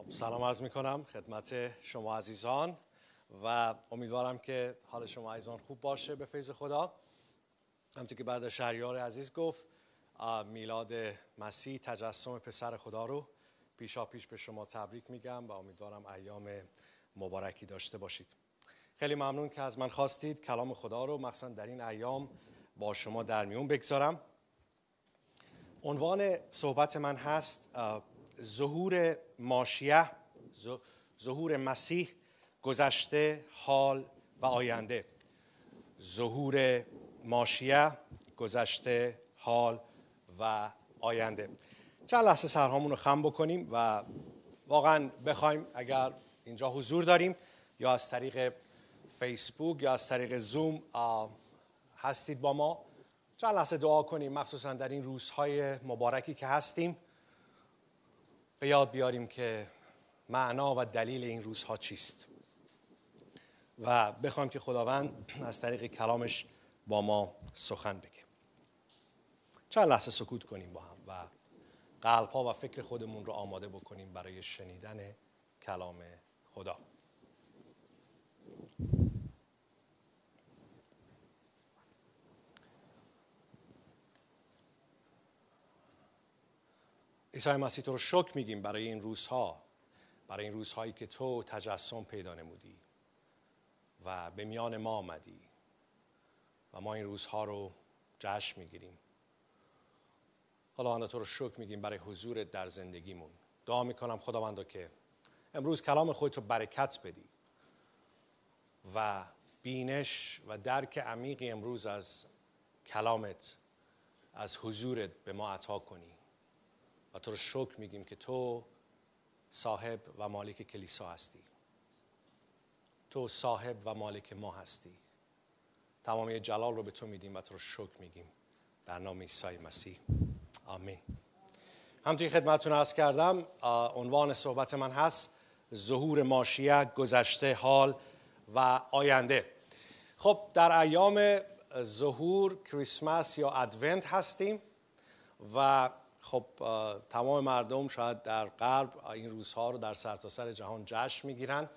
سلام عرض میکنم خدمت شما عزیزان و امیدوارم که حال شما عزیزان خوب باشه به فیض خدا. همونطور که برادر شهریار عزیز گفت، میلاد مسیح تجسم پسر خدا رو پیشاپیش به شما تبریک میگم و امیدوارم ایام مبارکی داشته باشید. خیلی ممنون که از من خواستید کلام خدا رو مخصوصا در این ایام با شما در میون بگذارم. عنوان صحبت من هست ظهور ماشیه، ظهور مسیح، گذشته، حال و آینده. ظهور ماشیه، گذشته، حال و آینده. چند لحظه سرهامون رو خم بکنیم و واقعا بخوایم اگر اینجا حضور داریم یا از طریق فیسبوک یا از طریق زوم هستید با ما، چند لحظه دعا کنیم، مخصوصا در این روزهای مبارکی که هستیم به یاد بیاریم که معنا و دلیل این روزها چیست و بخوایم که خداوند از طریق کلامش با ما سخن بگه. چند لحظه سکوت کنیم با هم و قلب‌ها و فکر خودمون رو آماده بکنیم برای شنیدن کلام خدا. عیسی مسیح تو رو شکر میگیم برای این روزها، برای این روزهایی که تو تجسم پیدا نمودی و به میان ما آمدی و ما این روزها رو جشن میگیریم. خداوند تو رو شکر میگیم برای حضورت در زندگیمون. دعا میکنم خداوند که امروز کلام خودت رو برکت بدی و بینش و درک عمیقی امروز از کلامت، از حضورت به ما عطا کنی. و تو رو شکر میگیم که تو صاحب و مالک کلیسا هستی. تو صاحب و مالک ما هستی. تمامی جلال رو به تو میدیم و تو رو شکر میگیم در نام عیسی مسیح. آمین. همونطوری خدمتتون عرض کردم، عنوان صحبت من هست ظهور ماشیه، گذشته، حال و آینده. خب در ایام ظهور کریسمس یا ادونت هستیم و خب تمام مردم شاید در غرب این روزها رو در سرتاسر جهان جشن میگیرن،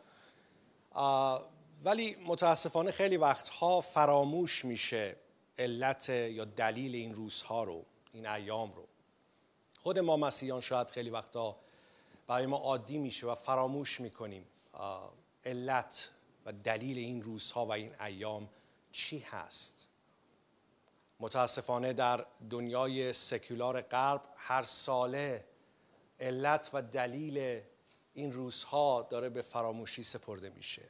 ولی متاسفانه خیلی وقتها فراموش میشه علت یا دلیل این روزها رو، این ایام رو. خود ما مسیحیان شاید خیلی وقتا برای ما عادی میشه و فراموش میکنیم علت و دلیل این روزها و این ایام چی هست. متاسفانه در دنیای سکولار غرب هر ساله علت و دلیل این روزها داره به فراموشی سپرده میشه.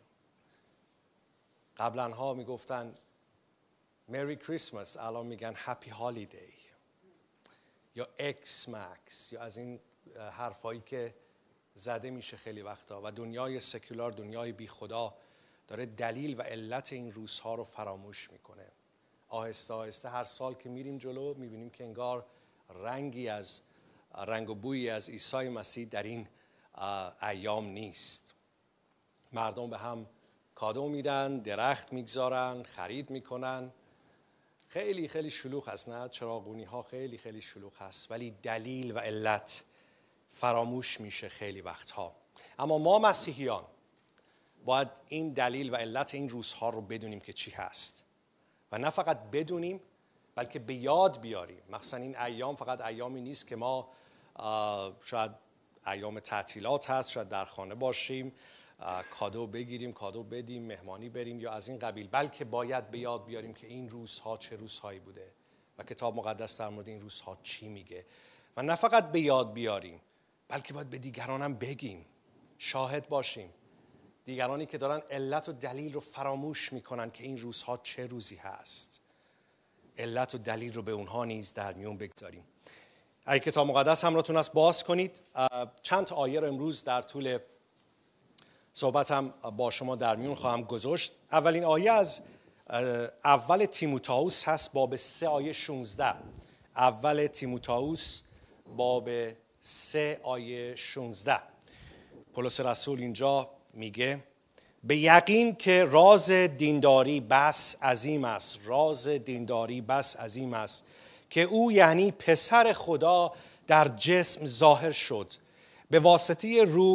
قبلا ها میگفتن مری کریسمس، الان میگن هپی هالیدی یا اکس مکس یا از این حرفایی که زده میشه خیلی وقتا و دنیای سکولار، دنیای بی خدا داره دلیل و علت این روزها رو فراموش میکنه. آهسته آهسته هر سال که میریم جلو میبینیم که انگار رنگ و بویی از عیسی مسیح در این ایام نیست. مردم به هم کادو میدن، درخت میگذارن، خرید میکنن. خیلی خیلی شلوغ هست، نه؟ چراغونی ها خیلی خیلی شلوغ هست، ولی دلیل و علت فراموش میشه خیلی وقتها. اما ما مسیحیان باید این دلیل و علت این روزها رو بدونیم که چی هست و نه فقط بدونیم بلکه به یاد بیاریم. مثلا این ایام فقط ایامی نیست که ما شاید ایام تعطیلات هست، شاید در خانه باشیم، کادو بگیریم، کادو بدیم، مهمانی بریم یا از این قبیل، بلکه باید به یاد بیاریم که این روزها چه روزهایی بوده و کتاب مقدس در مورد این روزها چی میگه. و نه فقط به یاد بیاریم بلکه باید به دیگران هم بگیم، شاهد باشیم. دیگرانی که دارن علت و دلیل رو فراموش میکنن که این روزها چه روزی هست، علت و دلیل رو به اونها نیز در میون بگذاریم. اگه کتاب مقدس همراهتون است باز کنید. چند تا آیه رو امروز در طول صحبتم با شما در میون خواهم گذاشت. اولین آیه از اول تیموتائوس هست، باب 3 آیه 16. اول تیموتائوس باب 3 آیه 16. پولس رسول اینجا میگه به یقین که راز دینداری بس عظیم است، راز دینداری بس عظیم است که او یعنی پسر خدا در جسم ظاهر شد، به واسطه روح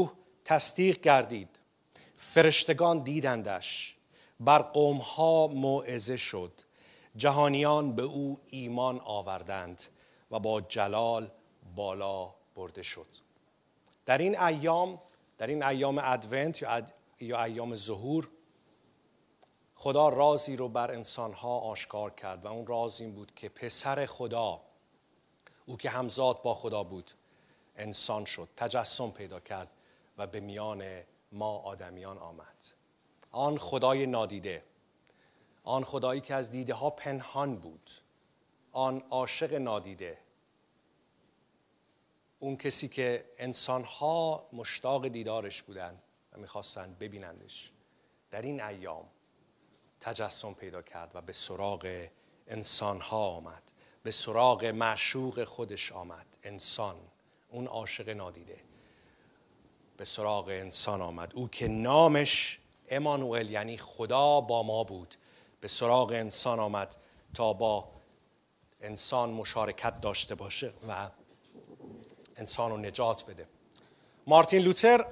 تصدیق گردید، فرشتگان دیدندش، بر قومها موعظه شد، جهانیان به او ایمان آوردند و با جلال بالا برده شد. در این ایام ادونت یا ایام ظهور، خدا رازی رو بر انسانها آشکار کرد و اون راز این بود که پسر خدا، او که همزاد با خدا بود، انسان شد، تجسم پیدا کرد و به میان ما آدمیان آمد. آن خدای نادیده، آن خدایی که از دیده ها پنهان بود، آن عاشق نادیده، اون کسی که انسانها مشتاق دیدارش بودن و میخواستن ببینندش، در این ایام تجسم پیدا کرد و به سراغ انسانها آمد، به سراغ معشوق خودش آمد. انسان، اون عاشق نادیده، به سراغ انسان آمد. او که نامش امانوئل یعنی خدا با ما بود، به سراغ انسان آمد تا با انسان مشارکت داشته باشه و انسان رو نجات بده. مارتین لوتر،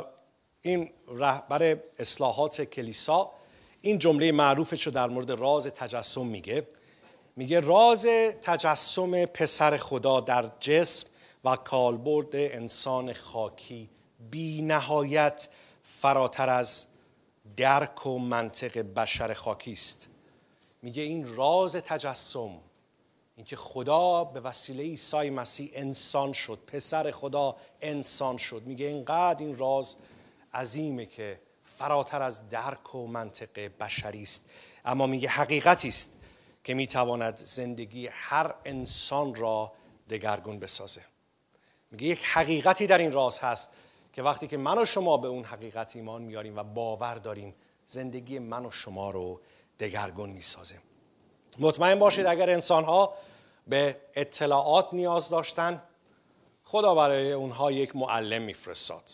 این رهبر اصلاحات کلیسا، این جمله معروفش رو در مورد راز تجسم میگه راز تجسم پسر خدا در جسم و کالبد انسان خاکی بی نهایت فراتر از درک و منطق بشر خاکی است. میگه این راز تجسم، اینکه خدا به وسیله عیسی مسیح انسان شد، پسر خدا انسان شد، میگه اینقدر این راز عظیمه که فراتر از درک و منطق بشری است، اما میگه حقیقتی است که میتواند زندگی هر انسان را دگرگون بسازه. میگه یک حقیقتی در این راز هست که وقتی که من و شما به اون حقیقت ایمان میاریم و باور داریم، زندگی من و شما رو دگرگون میسازه. مطمئن باشید اگر انسان‌ها به اطلاعات نیاز داشتن، خدا برای اونها یک معلم میفرستاد.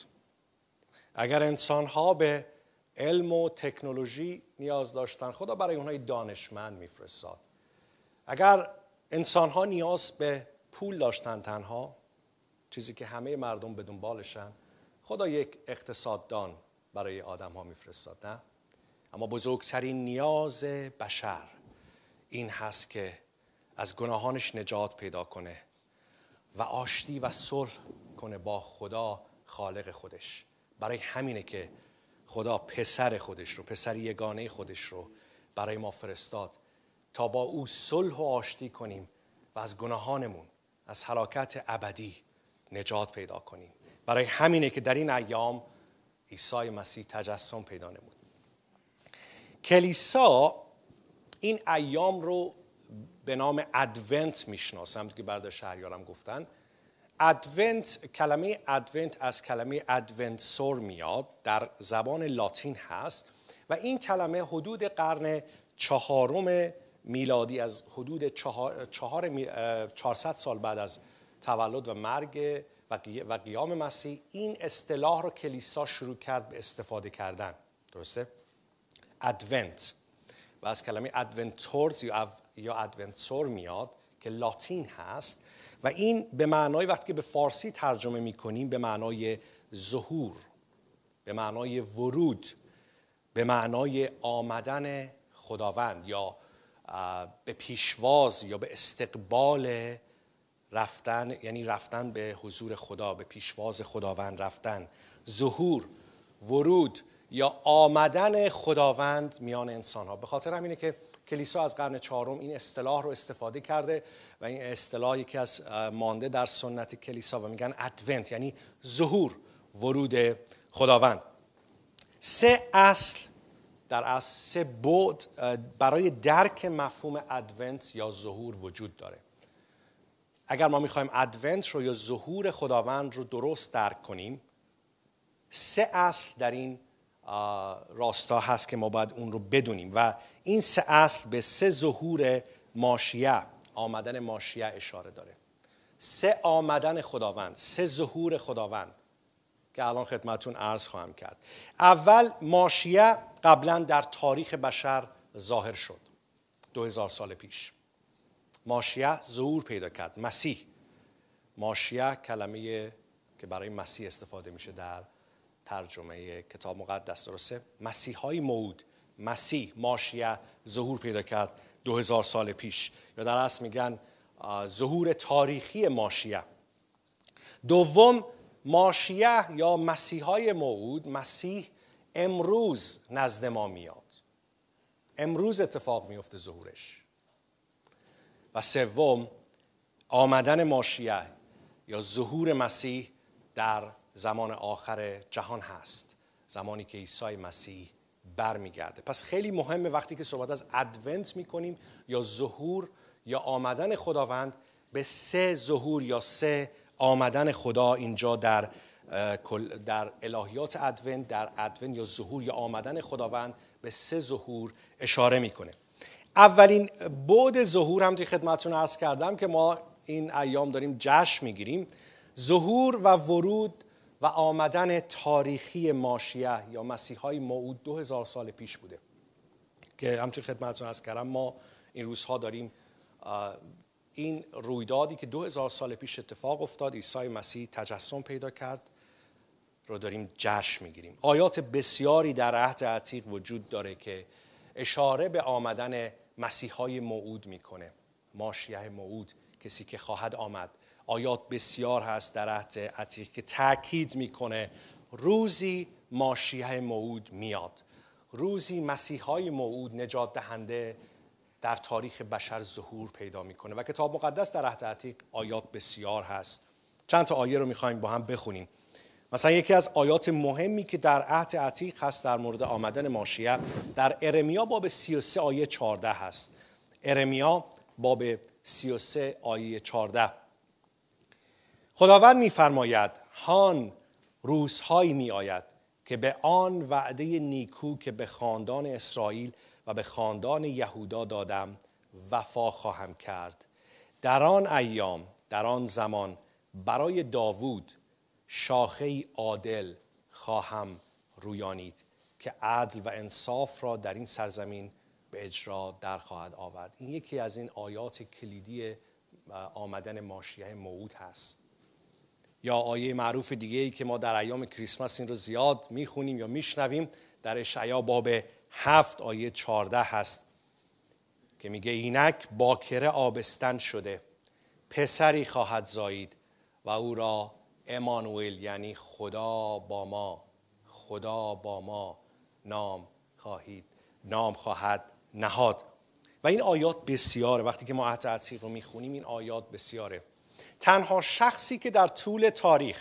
اگر انسان‌ها به علم و تکنولوژی نیاز داشتن، خدا برای اونها دانشمند میفرستاد. اگر انسان‌ها نیاز به پول داشتن، تنها چیزی که همه مردم به دنبالشن، خدا یک اقتصاددان برای آدم‌ها میفرستاد، نه؟ اما بزرگترین نیاز بشر این هست که از گناهانش نجات پیدا کنه و آشتی و صلح کنه با خدا خالق خودش. برای همینه که خدا پسر خودش رو، پسر یگانه خودش رو برای ما فرستاد تا با او صلح و آشتی کنیم و از گناهانمون، از هلاکت ابدی نجات پیدا کنیم. برای همینه که در این ایام عیسی مسیح تجسم پیدا نمود. کلیسا این ایام رو به نام ادونت میشناسه، همونطور که برادر شهریارم گفتن. ادونت، کلمه ادونت از کلمه ادونسور میاد، در زبان لاتین هست و این کلمه حدود قرن 4 میلادی، از حدود 400 سال بعد از تولد و مرگ و قیام مسیح، این اصطلاح رو کلیسا شروع کرد به استفاده کردن. درسته؟ ادونت و از کلمه ادونتورز یا ادونسور میاد که لاتین هست و این به معنای، وقتی که به فارسی ترجمه میکنیم، به معنای ظهور، به معنای ورود، به معنای آمدن خداوند یا به پیشواز یا به استقبال رفتن، یعنی رفتن به حضور خدا، به پیشواز خداوند رفتن. ظهور، ورود یا آمدن خداوند میان انسان‌ها. به خاطر همینه که کلیسا از قرن 4 این اصطلاح رو استفاده کرده و این اصطلاحی که از مانده در سنت کلیسا و میگن ادونت، یعنی ظهور، ورود خداوند. 3 اصل در اصل 3 بعد برای درک مفهوم ادونت یا ظهور وجود داره. اگر ما میخوایم ادونت رو یا ظهور خداوند رو درست درک کنیم، 3 اصل در این راستا هست که ما باید اون رو بدونیم و این 3 اصل به 3 ظهور ماشیه، آمدن ماشیه اشاره داره. 3 آمدن خداوند، 3 ظهور خداوند که الان خدمتون عرض خواهم کرد. اول، ماشیه قبلا در تاریخ بشر ظاهر شد 2000 سال پیش. ماشیه ظهور پیدا کرد. مسیح، ماشیه کلمه که برای مسیح استفاده میشه در ترجمه کتاب مقدس، درسته؟ مسیحای موعود، مسیح، ماشیه ظهور پیدا کرد 2000 سال پیش، یا در اصل میگن ظهور تاریخی ماشیه. دوم، ماشیه یا مسیحای موعود، مسیح امروز نزد ما میاد، امروز اتفاق میفته ظهورش. و سوم، آمدن ماشیه یا ظهور مسیح در زمان آخر جهان هست، زمانی که عیسی مسیح برمیگرده. پس خیلی مهمه وقتی که صحبت از ادونت میکنیم یا ظهور یا آمدن خداوند، به سه ظهور یا سه آمدن خدا اینجا در الهیات ادونت، در ادونت یا ظهور یا آمدن خداوند به سه ظهور اشاره میکنه. اولین بعد ظهور هم توی خدمتتون عرض کردم که ما این ایام داریم جشن میگیریم، ظهور و ورود و آمدن تاریخی ماشیه یا مسیحای موعود 2000 سال پیش بوده که همچون خدمتتون عرض کردم ما این روزها داریم این رویدادی که 2000 سال پیش اتفاق افتاد، عیسی مسیح تجسم پیدا کرد، رو داریم جشن میگیریم. آیات بسیاری در عهد عتیق وجود داره که اشاره به آمدن مسیحای موعود میکنه، ماشیه موعود، کسی که خواهد آمد. آیات بسیار هست در عهد عتیق که تأکید میکنه روزی ماشیه موعود میاد، روزی مسیحای موعود نجات دهنده در تاریخ بشر ظهور پیدا میکنه. و کتاب مقدس در عهد عتیق آیات بسیار هست. چند تا آیه رو میخوایم با هم بخونیم. مثلا یکی از آیات مهمی که در عهد عتیق هست در مورد آمدن ماشیه در ارمیا باب 33 آیه 14 هست. ارمیا باب 33 آیه 14. خداوند میفرماید هان روزهایی میآید که به آن وعده نیکو که به خاندان اسرائیل و به خاندان یهودا دادم وفا خواهم کرد. در آن ایام، در آن زمان برای داوود شاخه عادل خواهم رویانید که عدل و انصاف را در این سرزمین به اجرا در خواهد آورد. این یکی از این آیات کلیدی آمدن ماشیه موعود هست. یا آیه معروف دیگه ای که ما در ایام کریسمس این رو زیاد میخونیم یا میشنویم، در اشعیا باب 7 آیه 14 هست که میگه اینک باکره آبستن شده، پسری خواهد زایید و او را امانوئل یعنی خدا با ما، خدا با ما نام خواهد نهاد. و این آیات بسیاره. وقتی که ما عهد عتیق رو میخونیم این آیات بسیاره. تنها شخصی که در طول تاریخ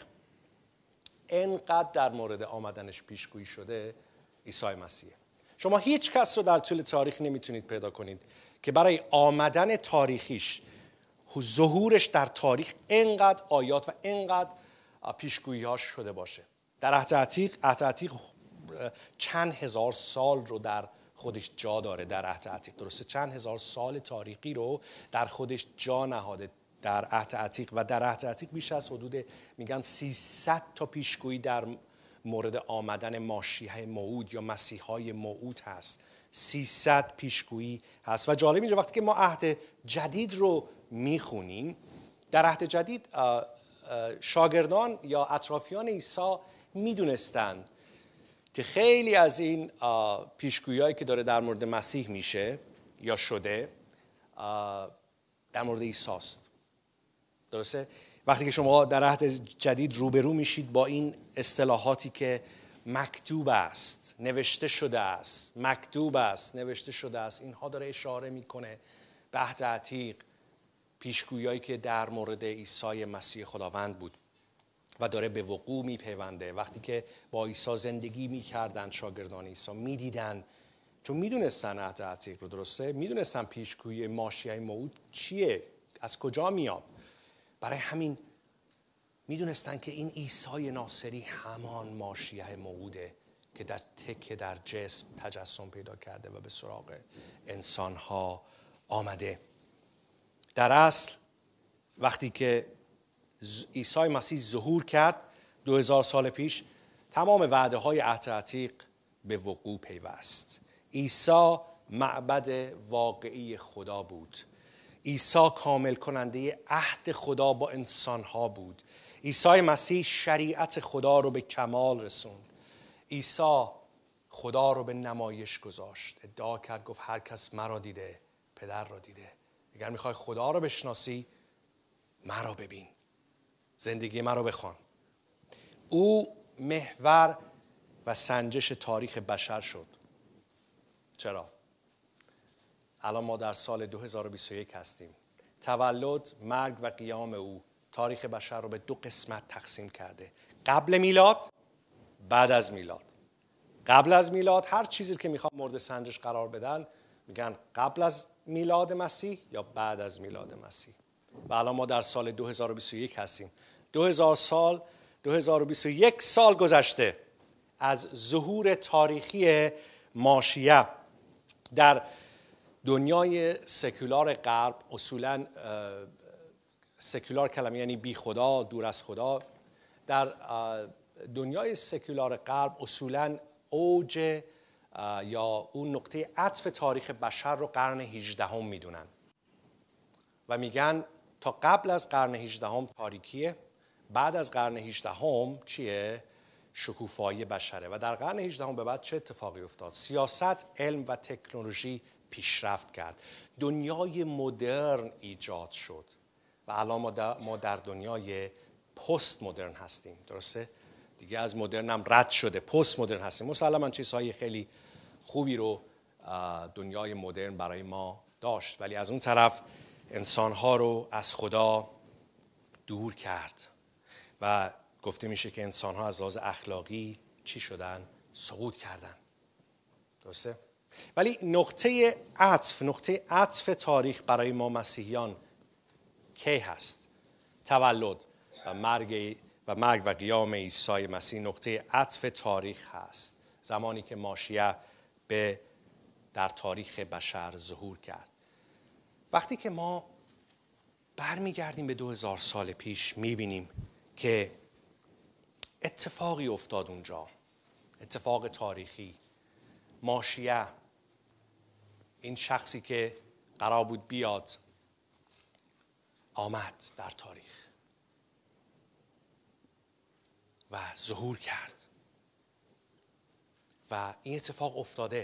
انقدر در مورد آمدنش پیشگویی شده عیسی مسیحه. شما هیچ کس رو در طول تاریخ نمیتونید پیدا کنید که برای آمدن تاریخیش، ظهورش در تاریخ انقدر آیات و انقدر پیشگویی‌هاش شده باشه. در عهد عتیق چند هزار سال رو در خودش جا داره. در عهد عتیق درسته چند هزار سال تاریخی رو در خودش جا نهاده در عهد عتیق. و در عهد عتیق بیش از حدود میگن 300 تا پیشگویی در مورد آمدن ماشیه موعود یا مسیحای موعود هست. 300 پیشگویی هست. و جالب اینجا وقتی که ما عهد جدید رو میخونیم، در عهد جدید شاگردان یا اطرافیان عیسی میدونستند که خیلی از این پیشگویی‌هایی که داره در مورد مسیح میشه یا شده در مورد عیسی است. درسته؟ وقتی که شما در عهد جدید روبرو میشید با این اصطلاحاتی که مکتوب است، نوشته شده است، مکتوب است، نوشته شده است، اینها داره اشاره میکنه به عهد عتیق، پیشگویی‌هایی که در مورد عیسی مسیح خداوند بود و داره به وقوع میپیونده. وقتی که با عیسی زندگی میکردن شاگردان عیسی میدیدن، چون میدونستن عهد عتیق رو، درسته؟ میدونستن پیشگویی ماشیه موعود چیه، از کجا میاد. برای همین میدونستن که این عیسی ناصری همان ماشیه موعوده که در جسم تجسم پیدا کرده و به سراغ انسانها آمده. در اصل وقتی که عیسی مسیح ظهور کرد 2000 سال پیش، تمام وعده های عهد عتیق به وقوع پیوست. عیسی معبد واقعی خدا بود. عیسی کامل کننده عهد خدا با انسانها بود. عیسی مسیح شریعت خدا رو به کمال رسوند. عیسی خدا رو به نمایش گذاشت. ادعا کرد، گفت هر کس مرا دیده پدر را دیده. اگر میخوای خدا رو بشناسی مرا ببین، زندگی مرا بخوان. او محور و سنجش تاریخ بشر شد. چرا؟ الان ما در سال 2021 هستیم. تولد، مرگ و قیام او تاریخ بشر رو به دو قسمت تقسیم کرده: قبل میلاد، بعد از میلاد. قبل از میلاد هر چیزی که میخوان مورد سنجش قرار بدن میگن قبل از میلاد مسیح یا بعد از میلاد مسیح. و الان ما در سال 2021 هستیم. 2021 سال گذشته از ظهور تاریخی ماشیه. در دنیای سکولار غرب، اصولاً سکولار کلمه یعنی بی خدا، دور از خدا، در دنیای سکولار غرب اصولاً اوج یا اون نقطه عطف تاریخ بشر رو قرن 18 میدونن و میگن تا قبل از قرن 18 تاریکیه، بعد از قرن 18 چیه؟ شکوفایی بشره. و در قرن 18 به بعد چه اتفاقی افتاد؟ سیاست، علم و تکنولوژی پیشرفت کرد. دنیای مدرن ایجاد شد و الان ما در دنیای پست مدرن هستیم. درسته؟ دیگه از مدرن هم رد شده، پست مدرن هستیم. مسلماً چیزهای خیلی خوبی رو دنیای مدرن برای ما داشت، ولی از اون طرف انسانها رو از خدا دور کرد و گفته میشه که انسانها از لحاظ اخلاقی چی شدن؟ سقوط کردن. درسته؟ ولی نقطه عطف تاریخ برای ما مسیحیان کی هست؟ تولد و مرگ و قیام عیسی مسیح نقطه عطف تاریخ هست. زمانی که ماشیه در تاریخ بشر ظهور کرد. وقتی که ما برمیگردیم به 2000 سال پیش میبینیم که اتفاقی افتاد اونجا، اتفاق تاریخی. ماشیه، این شخصی که قرار بود بیاد، آمد در تاریخ و ظهور کرد و این اتفاق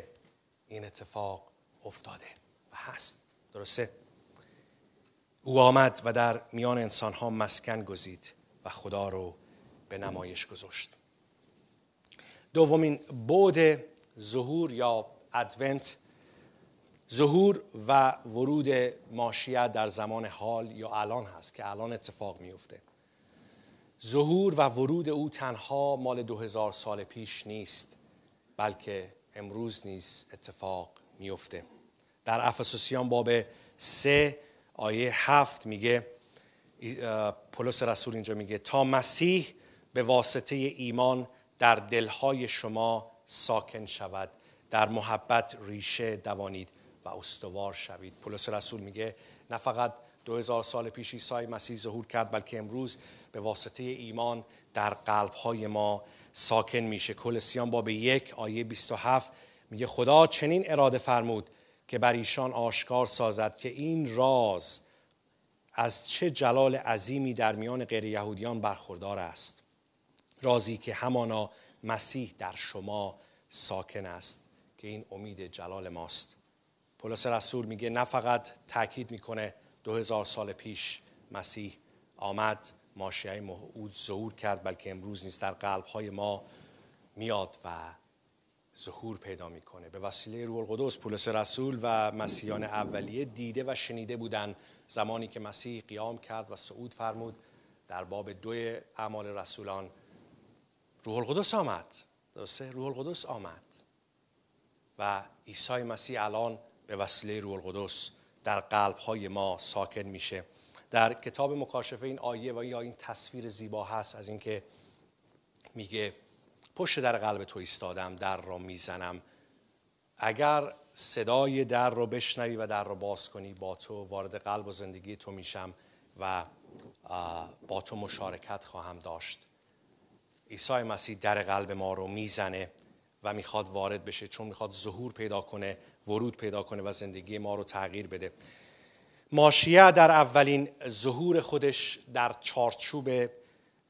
افتاده و هست. درسته؟ او آمد و در میان انسانها مسکن گزید و خدا رو به نمایش گذاشت. دومین بعد ظهور یا ادونت، ظهور و ورود ماشیه در زمان حال یا الان هست که الان اتفاق میفته. ظهور و ورود او تنها مال 2000 سال پیش نیست، بلکه امروز نیز اتفاق میفته. در افسوسیان باب 3 آیه 7 میگه، پولس رسول اینجا میگه تا مسیح به واسطه ایمان در دلهای شما ساکن شود، در محبت ریشه دوانید و استوار شوید. پولس رسول میگه نه فقط 2000 سال پیش عیسی مسیح ظهور کرد، بلکه امروز به واسطه ایمان در قلبهای ما ساکن میشه. کولوسیان باب 1 آیه 27 میگه خدا چنین اراده فرمود که بر ایشان آشکار سازد که این راز از چه جلال عظیمی در میان غیر یهودیان برخوردار است، رازی که همانا مسیح در شما ساکن است که این امید جلال ماست. پولس رسول میگه نه فقط تاکید میکنه 2000 سال پیش مسیح آمد، ماشیه موعود ظهور کرد، بلکه امروز نیز در قلب‌های ما میاد و ظهور پیدا میکنه. به وسیله روح القدس پولس رسول و مسیحیان اولیه دیده و شنیده بودن زمانی که مسیح قیام کرد و صعود فرمود. در باب 2 اعمال رسولان روح القدس آمد. درسته؟ روح القدس آمد و عیسی مسیح الان به وسیله روح القدس در قلب‌های ما ساکن میشه. در کتاب مکاشفه این آیه و یا این تصویر زیبا هست از اینکه میگه پشت در قلب تو ایستادم، در را میزنم، اگر صدای در رو بشنوی و در رو باز کنی با تو وارد قلب و زندگی تو میشم و با تو مشارکت خواهم داشت. عیسی مسیح در قلب ما رو میزنه و میخواد وارد بشه، چون میخواد ظهور پیدا کنه، ورود پیدا کنه و زندگی ما رو تغییر بده. ماشیه در اولین ظهور خودش در چارچوب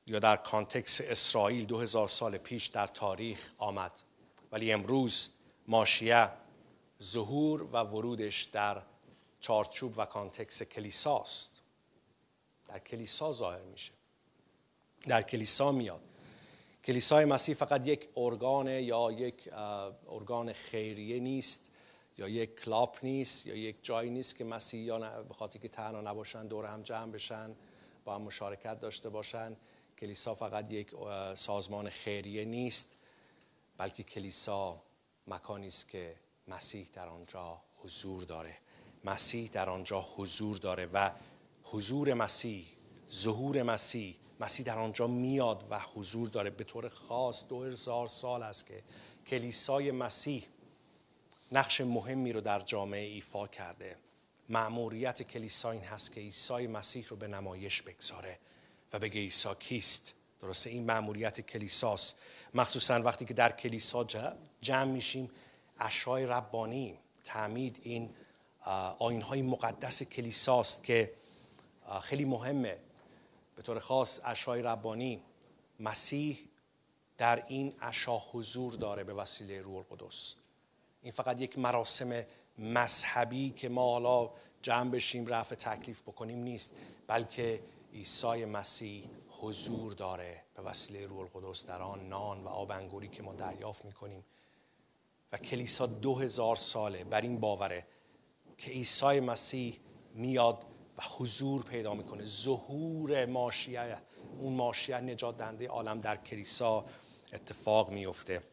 یا در کانتکست اسرائیل 2000 سال پیش در تاریخ آمد، ولی امروز ماشیه ظهور و ورودش در چارچوب و کانتکست کلیساست. در کلیسا ظاهر میشه، در کلیسا میاد. کلیسای مسیح فقط یک ارگان یا یک ارگان خیریه نیست، یا یک کلاب نیست، یا یک جایی نیست که مسیحیان به خاطر که تنها نباشن دور هم جمع بشن با هم مشارکت داشته باشن. کلیسا فقط یک سازمان خیریه نیست، بلکه کلیسا مکانی است که مسیح در آنجا حضور داره. مسیح در آنجا حضور داره و حضور مسیح، ظهور مسیح در آنجا میاد و حضور داره. به طور خاص 2000 سال است که کلیسای مسیح نقش مهمی رو در جامعه ایفا کرده. مأموریت کلیسا این هست که عیسی مسیح رو به نمایش بگذاره و بگه عیسی کیست. درسته؟ این مأموریت کلیساست. مخصوصا وقتی که در کلیسا جمع میشیم، عشای ربانی، تعمید، این آیین‌های مقدس کلیساست که خیلی مهمه. به طور خاص عشای ربانی، مسیح در این عشا حضور داره به وسیله روح القدس. این فقط یک مراسم مذهبی که ما حالا جمع بشیم رفع تکلیف بکنیم نیست، بلکه عیسی مسیح حضور داره به وسیله روح القدس در آن نان و آب انگوری که ما دریافت میکنیم. و کلیسا 2000 ساله بر این باوره که عیسی مسیح میاد و حضور پیدا میکنه. ظهور ماشیه، اون ماشیه نجات دهنده عالم در کلیسا اتفاق میفته.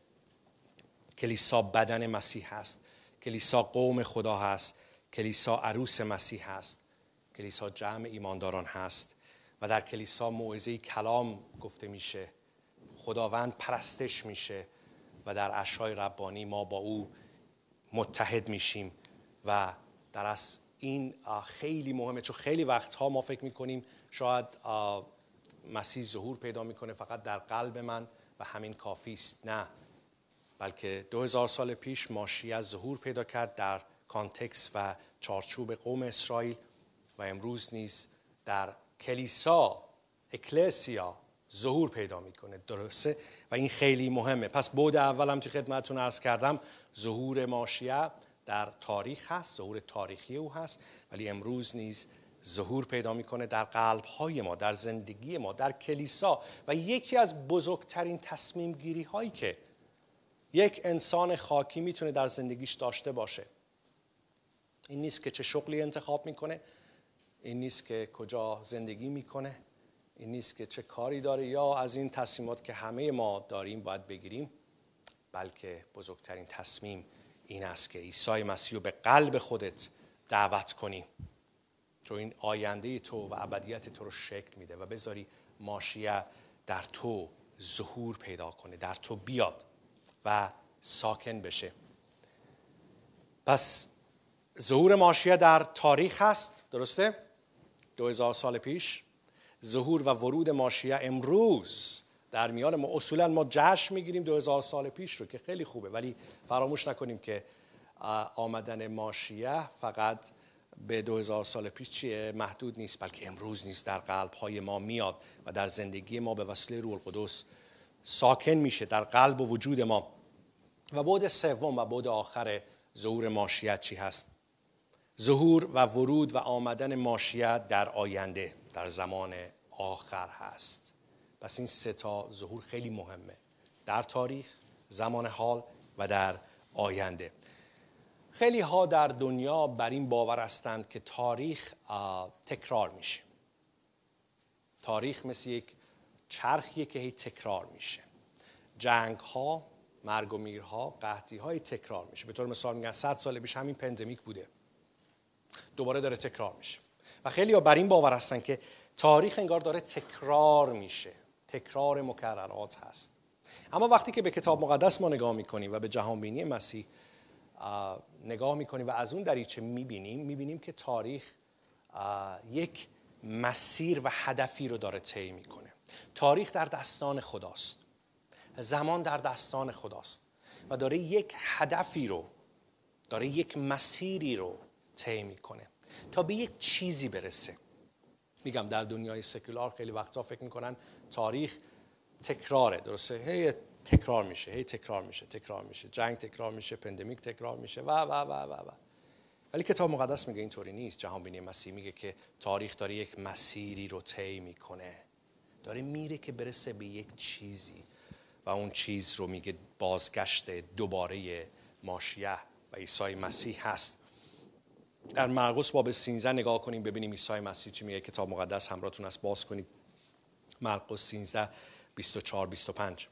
کلیسا بدن مسیح هست، کلیسا قوم خدا هست، کلیسا عروس مسیح هست، کلیسا جمع ایمانداران هست و در کلیسا موعظه کلام گفته میشه، خداوند پرستش میشه و در عشای ربانی ما با او متحد میشیم. و در اصل این خیلی مهمه، چون خیلی وقتها ما فکر میکنیم شاید مسیح ظهور پیدا میکنه فقط در قلب من و همین کافی است. نه، بلکه 2000 سال پیش ماشیه ظهور پیدا کرد در کانتکست و چارچوب قوم اسرائیل و امروز نیز در کلیسا، اکلسیا، ظهور پیدا میکنه. درسته؟ و این خیلی مهمه. پس بعد اولم که خدمتتون عرض کردم، ظهور ماشیه در تاریخ هست، ظهور تاریخی او هست، ولی امروز نیز ظهور پیدا میکنه در قلب‌های ما، در زندگی ما، در کلیسا. و یکی از بزرگترین تصمیم گیری هایی که یک انسان خاکی میتونه در زندگیش داشته باشه این نیست که چه شغلی انتخاب میکنه، این نیست که کجا زندگی میکنه، این نیست که چه کاری داره یا از این تصمیمات که همه ما داریم باید بگیریم، بلکه بزرگترین تصمیم این است که عیسی مسیح رو به قلب خودت دعوت کنی، چون این آینده تو و ابدیت تو رو شکل میده و بذاری ماشیه در تو ظهور پیدا کنه، در تو بیاد و ساکن بشه. پس ظهور ماشیه در تاریخ هست، درسته؟ 2000 سال پیش. ظهور و ورود ماشیه امروز در میان ما. اصولا ما جشن میگیریم 2000 سال پیش رو که خیلی خوبه، ولی فراموش نکنیم که آمدن ماشیه فقط به 2000 سال پیش چیه محدود نیست، بلکه امروز نیست، در قلب‌های ما میاد و در زندگی ما به وسیله روح القدس ساکن میشه در قلب و وجود ما. و بعد سوم و بعد آخر ظهور ماشیه چی هست؟ ظهور و ورود و آمدن ماشیه در آینده، در زمان آخر هست. پس این سه تا ظهور خیلی مهمه، در تاریخ، زمان حال و در آینده. خیلی ها در دنیا بر این باور هستند که تاریخ تکرار میشه. تاریخ مثل یک چرخیه که هی تکرار میشه. جنگ ها، مرگ و میرها، قحطی های تکرار میشه. به طور مثال میگن 100 سال پیش همین پندمیک بوده، دوباره داره تکرار میشه. و خیلی ها بر این باور هستن که تاریخ انگار داره تکرار میشه، تکرار مکررات هست. اما وقتی که به کتاب مقدس ما نگاه میکنیم و به جهانبینی مسیح نگاه میکنیم و از اون دریچه میبینیم که تاریخ یک مسیر و هدفی رو داره طی میکنه. تاریخ در دستان خداست، زمان در دستان خداست و داره یک هدفی رو، داره یک مسیری رو طی میکنه تا به یک چیزی برسه. میگم در دنیای سکولار خیلی وقتا فکر میکنن تاریخ تکراره، درسته؟ هی تکرار میشه، جنگ تکرار میشه، پندمیک تکرار میشه و. ولی کتاب مقدس میگه اینطوری نیست. جهان بینی مسیح میگه که تاریخ داره یک مسیری رو طی میکنه، داره میره که برسه به یک چیزی و اون چیز رو میگه بازگشت دوباره ماشیه و عیسی مسیح هست. در مرقس باب 13 نگاه کنیم ببینیم عیسی مسیح چی میگه. کتاب مقدس همراهتون است، باز کنید مرقس 13 24 25.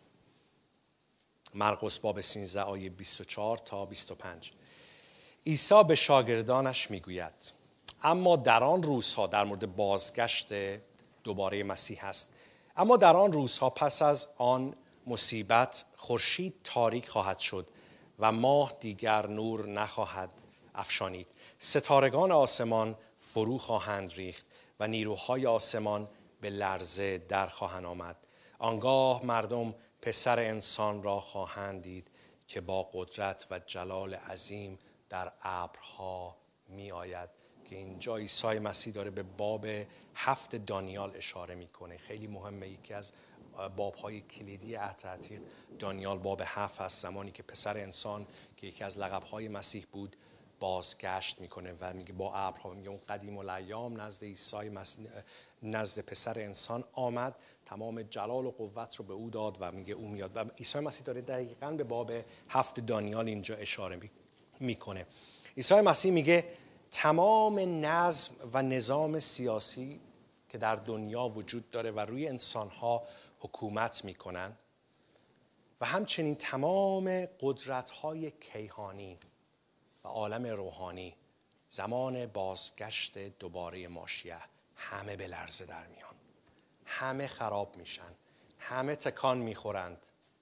مرقس باب 13 آیه 24 تا 25. عیسی به شاگردانش میگوید اما در آن روزها، در مورد بازگشت دوباره مسیح است، اما در آن روزها پس از آن مصیبت خورشید تاریک خواهد شد و ماه دیگر نور نخواهد افشانید. ستارگان آسمان فرو خواهند ریخت و نیروهای آسمان به لرزه در خواهند آمد. آنگاه مردم پسر انسان را خواهند دید که با قدرت و جلال عظیم در ابرها می آید. که اینجا عیسی مسیح داره به باب 7 دانیال اشاره میکنه. خیلی مهمه، یکی از بابهای کلیدی عهد عتیق دانیال باب 7 هست، زمانی که پسر انسان که یکی از لقبهای مسیح بود بازگشت میکنه و میگه با ابرها، میگه اون قدیم الایام نزد عیسی مسیح، نزد پسر انسان آمد، تمام جلال و قوت رو به او داد و میگه او میاد. و عیسی مسیح داره دقیقاً به باب 7 دانیال اینجا اشاره میکنه. عیسی مسیح میگه تمام نظم و نظام سیاسی که در دنیا وجود داره و روی انسانها حکومت میکنن و همچنین تمام قدرت‌های کیهانی و عالم روحانی زمان بازگشت دوباره ماشیه همه به لرزه در میان، همه خراب میشن، همه تکان میخورند.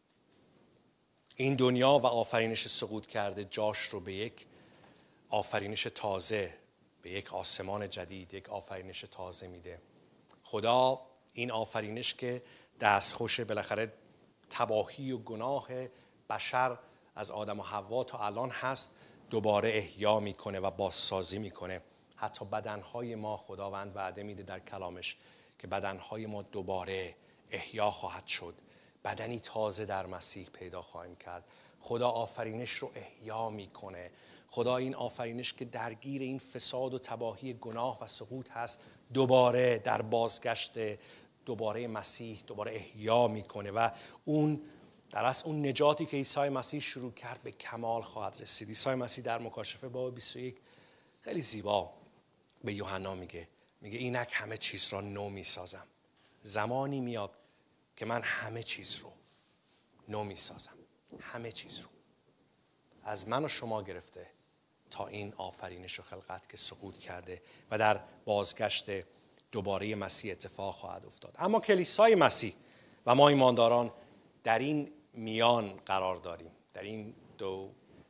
این دنیا و آفرینش سقوط کرده جاش رو به یک آفرینش تازه، به یک آسمان جدید، یک آفرینش تازه میده. خدا این آفرینش که دستخوش بالاخره تباهی و گناه بشر از آدم و حوا تا الان هست، دوباره احیا میکنه و بازسازی میکنه. حتی بدنهای ما خداوند وعده میده در کلامش که بدنهای ما دوباره احیا خواهد شد، بدنی تازه در مسیح پیدا خواهیم کرد. خدا آفرینش رو احیا میکنه. خدا این آفرینش که درگیر این فساد و تباهی گناه و سقوط هست دوباره در بازگشت دوباره مسیح دوباره احیا میکنه و اون در اصل اون نجاتی که عیسی مسیح شروع کرد به کمال خواهد رسید. عیسی مسیح در مکاشفه باب 21 خیلی زیبا به یوحنا میگه اینک همه چیز را نو میسازم. زمانی میاد که من همه چیز رو نو میسازم، همه چیز رو، از من و شما گرفته تا این آفرینش و خلقت که سقوط کرده و در بازگشت دوباره مسیح اتفاق خواهد افتاد. اما کلیسای مسیح و ما ایمانداران در این میان قرار داریم، در این دو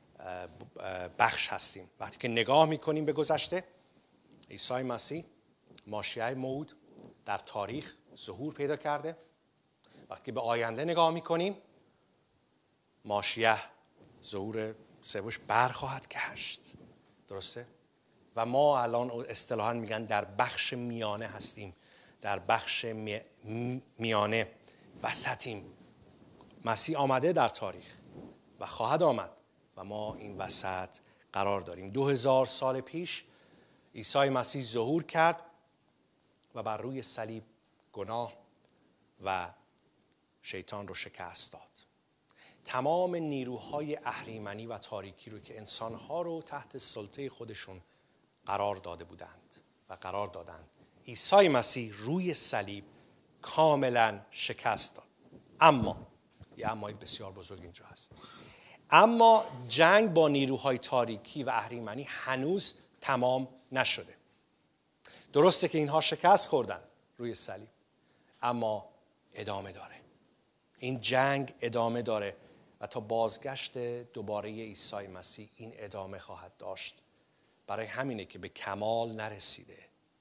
بخش هستیم. وقتی که نگاه میکنیم به گذشته، عیسی مسیح ماشیه موعود در تاریخ ظهور پیدا کرده. وقتی که به آینده نگاه میکنیم، ماشیه ظهور سومش برخواهد گشت، درسته؟ و ما الان اصطلاحاً میگن در بخش میانه هستیم، در بخش میانه وسطیم. مسیح آمده در تاریخ و خواهد آمد و ما این وسط قرار داریم. 2000 سال پیش عیسی مسیح ظهور کرد و بر روی صلیب گناه و شیطان رو شکست داد. تمام نیروهای اهریمنی و تاریکی رو که انسانها رو تحت سلطه خودشون قرار داده بودند و قرار دادند، عیسی مسیح روی صلیب کاملا شکست داد. اما یه امای بسیار بزرگ اینجا هست، اما جنگ با نیروهای تاریکی و اهریمنی هنوز تمام نشده. درسته که اینها شکست خوردن روی صلیب، اما ادامه داره. این جنگ ادامه داره و تا بازگشت دوباره عیسی مسیح این ادامه خواهد داشت. برای همینه که به کمال نرسیده.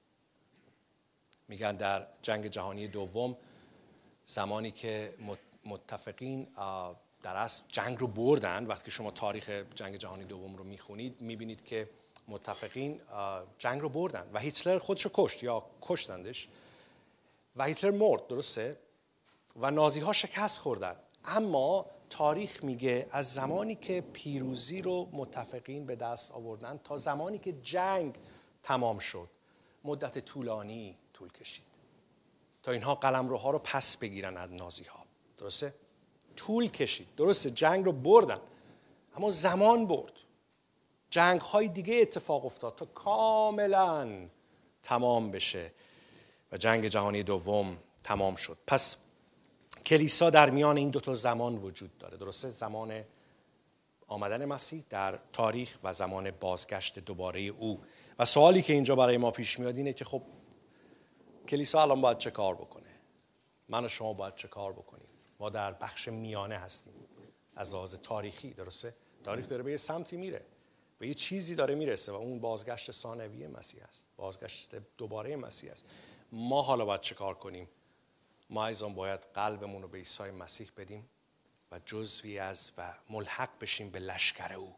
میگن در جنگ جهانی دوم زمانی که متفقین در اصل جنگ رو بردن، وقتی شما تاریخ جنگ جهانی دوم رو میخونید میبینید که متفقین جنگ رو بردن و هیتلر خودش رو کشت یا کشتندش و هیتلر مرد، درسته؟ و نازی ها شکست خوردن. اما تاریخ میگه از زمانی که پیروزی رو متفقین به دست آوردن تا زمانی که جنگ تمام شد مدت طولانی طول کشید تا اینها قلمروها رو پس بگیرن از نازی ها. درسته؟ طول کشید. درسته جنگ رو بردن اما زمان برد. جنگ های دیگه اتفاق افتاد تا کاملا تمام بشه و جنگ جهانی دوم تمام شد. پس کلیسا در میان این دوتا زمان وجود داره. درسته؟ زمان آمدن مسیح در تاریخ و زمان بازگشت دوباره او. و سوالی که اینجا برای ما پیش میاد اینه که خب کلیسا الان باید چه کار بکنه؟ من و شما باید چه کار بکنیم؟ ما در بخش میانه هستیم از لحاظ تاریخی. درسته؟ تاریخ داره به یه سمتی میره، به یه چیزی داره میرسه و اون بازگشت ثانویه مسیح است، بازگشت دوباره مسیح است. ما حالا باید چه کار کنیم؟ ما ایضا باید قلبمون رو به عیسی مسیح بدیم و جزوی از و ملحق بشیم به لشکر او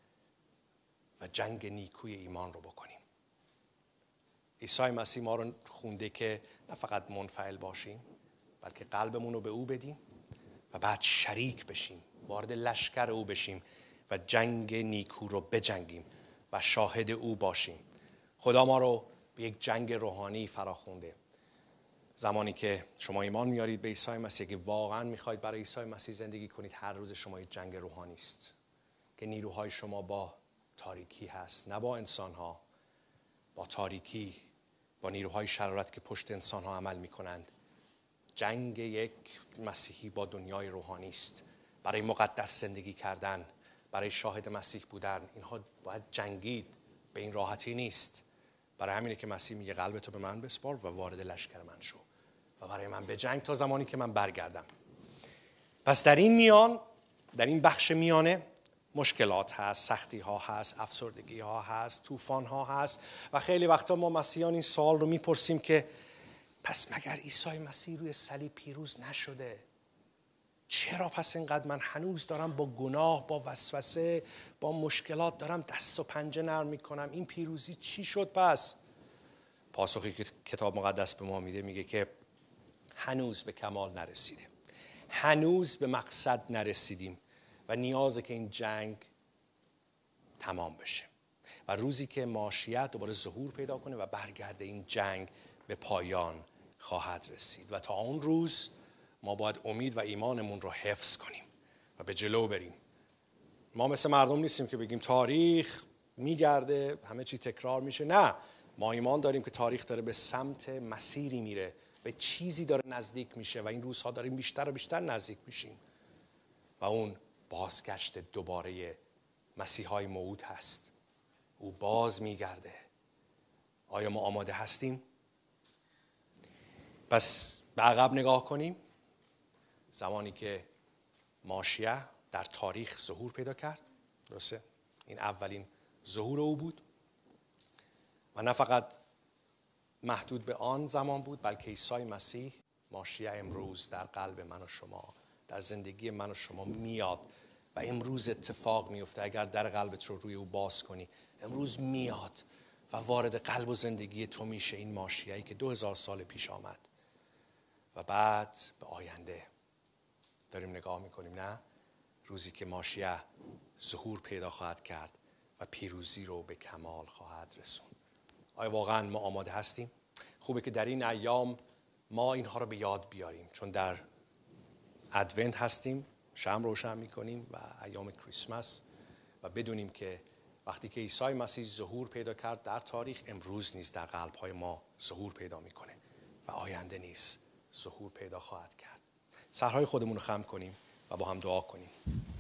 و جنگ نیکوی ایمان رو بکنیم. عیسی مسیح ما رو خونده که نه فقط منفعل باشیم بلکه قلبمون رو به او بدیم و بعد شریک بشیم، وارد لشکر او بشیم و جنگ نیکو رو بجنگیم و شاهد او باشیم. خدا ما رو به یک جنگ روحانی فراخونده. زمانی که شما ایمان میارید به عیسی مسیح، که واقعا میخواید برای عیسی مسیح زندگی کنید، هر روز شما یک جنگ روحانی است که نیروهای شما با تاریکی هست، نه با انسانها، با تاریکی، با نیروهای شرارت که پشت انسانها عمل میکنند. جنگ یک مسیحی با دنیای روحانی است. برای مقدس زندگی کردن، برای شاهد مسیح بودن، اینها باید جنگید. به این راحتی نیست. برای همینه که مسیح میگه قلبتو به من بسپار و وارد لشکر من شو و برای من به جنگ تا زمانی که من برگردم. پس در این بخش میانه مشکلات هست، سختی ها هست، افسردگی ها هست، طوفان ها هست و خیلی وقتا ما مسیحیان این سوال رو میپرسیم که پس مگر عیسی مسیح روی صلیب پیروز نشده؟ چرا پس اینقدر من هنوز دارم با گناه، با وسوسه، با مشکلات دارم دست و پنجه نرم میکنم؟ این پیروزی چی شد پس؟ پاسخی که کتاب مقدس به ما میده میگه که هنوز به کمال نرسیده، هنوز به مقصد نرسیدیم و نیازه که این جنگ تمام بشه و روزی که ماشیه دوباره ظهور پیدا کنه و برگرده این جنگ به پایان خواهد رسید و تا اون روز ما باید امید و ایمانمون رو حفظ کنیم و به جلو بریم. ما مثل مردم نیستیم که بگیم تاریخ میگرده همه چی تکرار میشه. نه، ما ایمان داریم که تاریخ داره به سمت مسیری میره، به چیزی داره نزدیک میشه و این روزها داریم بیشتر و بیشتر نزدیک میشیم و اون بازگشت دوباره مسیحای موعود هست. او باز میگرده. آیا ما آماده هستیم؟ پس به عقب نگاه کنیم. زمانی که ماشیه در تاریخ ظهور پیدا کرد، درسته؟ این اولین ظهور او بود و نه فقط محدود به آن زمان بود بلکه عیسی مسیح ماشیه امروز در قلب من و شما، در زندگی من و شما میاد و امروز اتفاق میفته. اگر در قلبت رو روی او باز کنی امروز میاد و وارد قلب و زندگی تو میشه. این ماشیه‌ای که 2000 سال پیش آمد و بعد به آینده داریم نگاه میکنیم. نه، روزی که ماشیه ظهور پیدا خواهد کرد و پیروزی رو به کمال خواهد رسوند. آیا واقعا ما آماده هستیم؟ خوبه که در این ایام ما اینها رو به یاد بیاریم، چون در ادونت هستیم، شمع روشن میکنیم و ایام کریسمس و بدونیم که وقتی که عیسی مسیح ظهور پیدا کرد در تاریخ، امروز نیز در قلب‌های ما ظهور پیدا میکنه و آینده نیز ظهور پیدا خواهد کرد. سرهای خودمون رو خم کنیم و با هم دعا کنیم.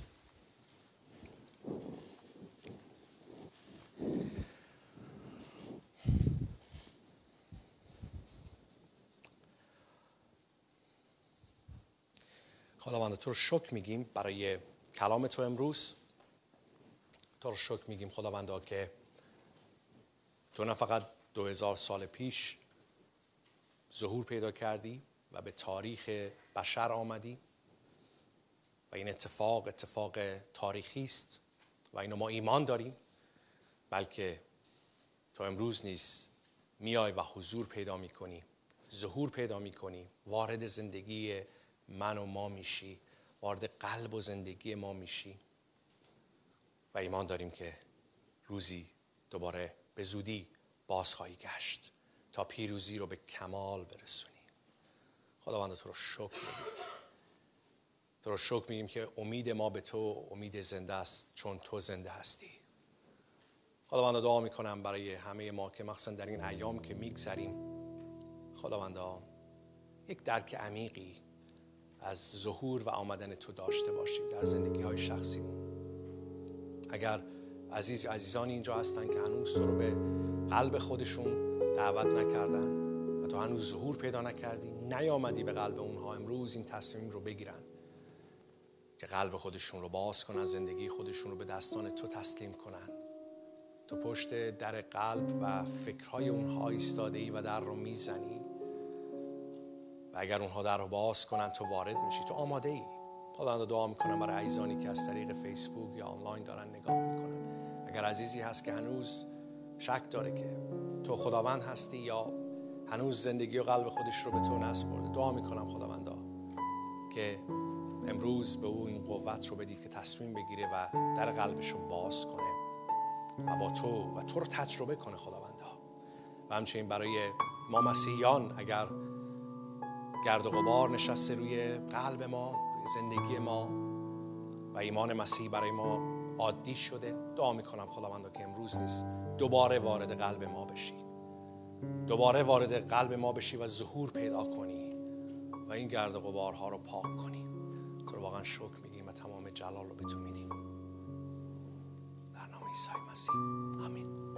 خداوند تو رو شکر میگیم برای کلام تو امروز. تو رو شکر میگیم خداوندا که تو نه فقط 2000 سال پیش ظهور پیدا کردی و به تاریخ بشر آمدی و این اتفاق تاریخی است و اینو ما ایمان داریم، بلکه تو امروز نیز میای و حضور پیدا میکنی، ظهور پیدا میکنی، وارد زندگی من و ما میشی، وارد قلب و زندگی ما میشی و ایمان داریم که روزی دوباره به زودی باز خواهی گشت تا پیروزی رو به کمال برسونی. خداوند تو رو شکر میگیم، تو رو شکر میگیم که امید ما به تو امید زنده است، چون تو زنده هستی. خداوند دعا میکنم برای همه ما که مخصوصا در این ایام که میگذریم، خداوند یک درک عمیقی از ظهور و آمدن تو داشته باشیم در زندگی های شخصیمون. اگر عزیزانی اینجا هستن که هنوز تو رو به قلب خودشون دعوت نکردن و تو هنوز ظهور پیدا نکردی، نیامدی به قلب اونها، امروز این تصمیم رو بگیرن که قلب خودشون رو باز کنن، زندگی خودشون رو به دستان تو تسلیم کنن. تو پشت در قلب و فکرهای اونها ایستاده ای و در رو میزنی و اگر اونها در رو باز کنن تو وارد میشی، تو آماده ای. خداوند دعا میکنم برای عزیزانی که از طریق فیسبوک یا آنلاین دارن نگاه میکنن، اگر عزیزی هست که هنوز شک داره که تو خداوند هستی یا هنوز زندگی و قلب خودش رو به تو نسپرده، دعا میکنم خداوندا که امروز به او این قوت رو بدی که تصمیم بگیره و در قلبش رو باز کنه و با تو رو تجربه کنه خداوندا. و همچنین برای ما مسیحیان، اگر گرد و غبار نشسته روی قلب ما، روی زندگی ما و ایمان مسیح برای ما عادی شده، دعا میکنم خداوندا که امروز نیست دوباره وارد قلب ما بشی، دوباره وارد قلب ما بشی و ظهور پیدا کنی و این گرد و غبارها رو پاک کنی. تو رو واقعا شکر میگیم و تمام جلال رو به تو میدیم در نام عیسی مسیح، آمین.